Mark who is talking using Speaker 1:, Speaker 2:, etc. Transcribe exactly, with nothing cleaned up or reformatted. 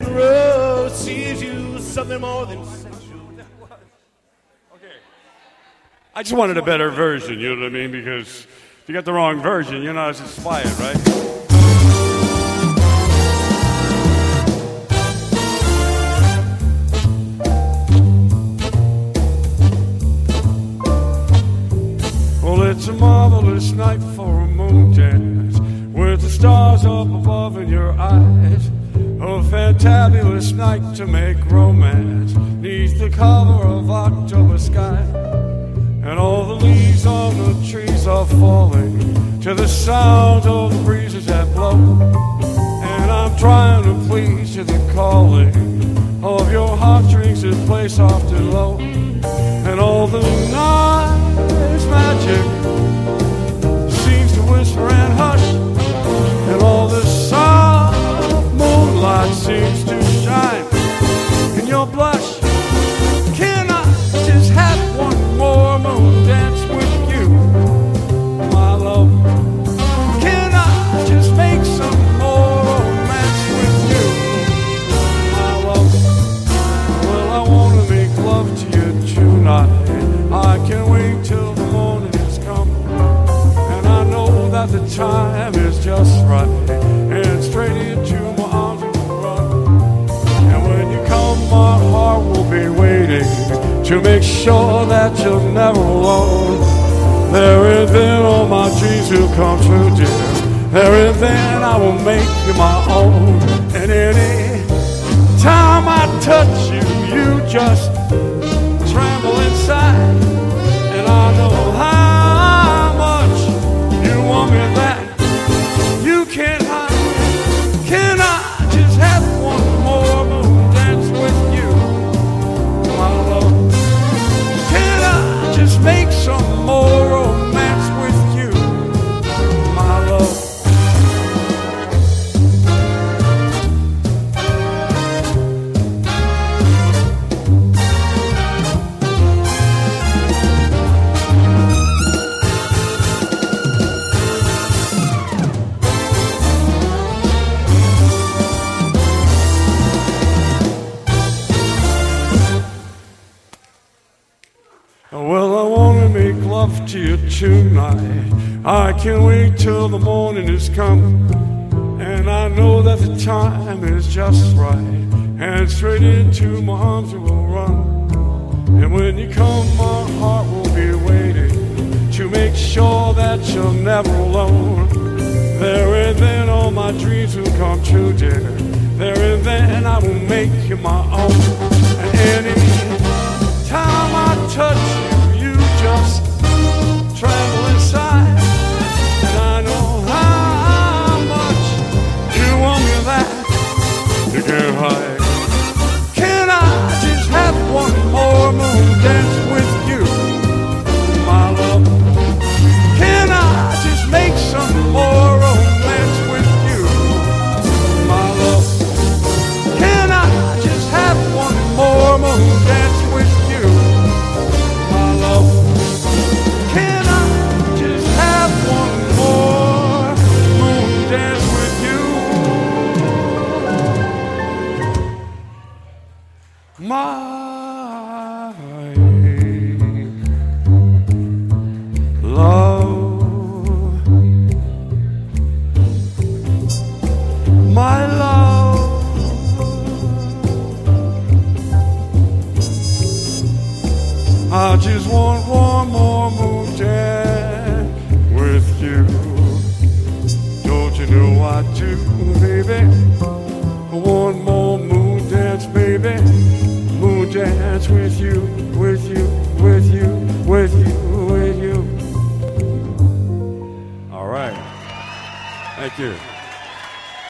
Speaker 1: the road sees you something more than sensual.
Speaker 2: Okay. I just wanted a better version, you know what I mean? Because if you got the wrong version, you're not as inspired, right? Well, it's a marvelous night for a moon dance with the stars up above in your eyes. A fantabulous night to make romance neath the cover of October sky. And all the leaves on the trees are falling to the sound of the breezes that blow. And I'm trying to please to the calling of your heartstrings that play soft and low. And all the night's magic seems to whisper and hush. And all the soft moonlight seems to shine in your blush. Can I just have one more moon dance with you, my love? Can I just make some more romance with you, my love? Well, I want to make love to you tonight. I can't wait till the morning has come. And I know that the time is just right, and straight into my arms you will run. And when you come, my heart will be waiting to make sure that you're never alone. There and then all my dreams will come true, dear. There and then I will make you my own. And any time I touch you, you just tremble inside. And I know how much you want me that you can't hide. Can I just have one more moon dance with you, my love? Can I just make some more romance with you, my love? Well, I want to make love to you tonight. I can't wait till the morning has come. And I know that the time is just right, and straight into my arms you will run. And when you come, my heart will be waiting to make sure that you're never alone. There and then all my dreams will come true, dear. There and then I will make you my own. And any time I touch you, you just tremble inside. And I know how much you want me that you can't hide. Can I just have one more moon dance with you, my love? Can I just make some more romance with you, my love? Can I just have one more moon dance with you, my love? Can I just have one more moon dance with you, my love, my love? I just want one more moon dance with you. Don't you know I do, baby? One more moon dance, baby. Moon dance with you, with you, with you, with you, with you. All right. Thank you.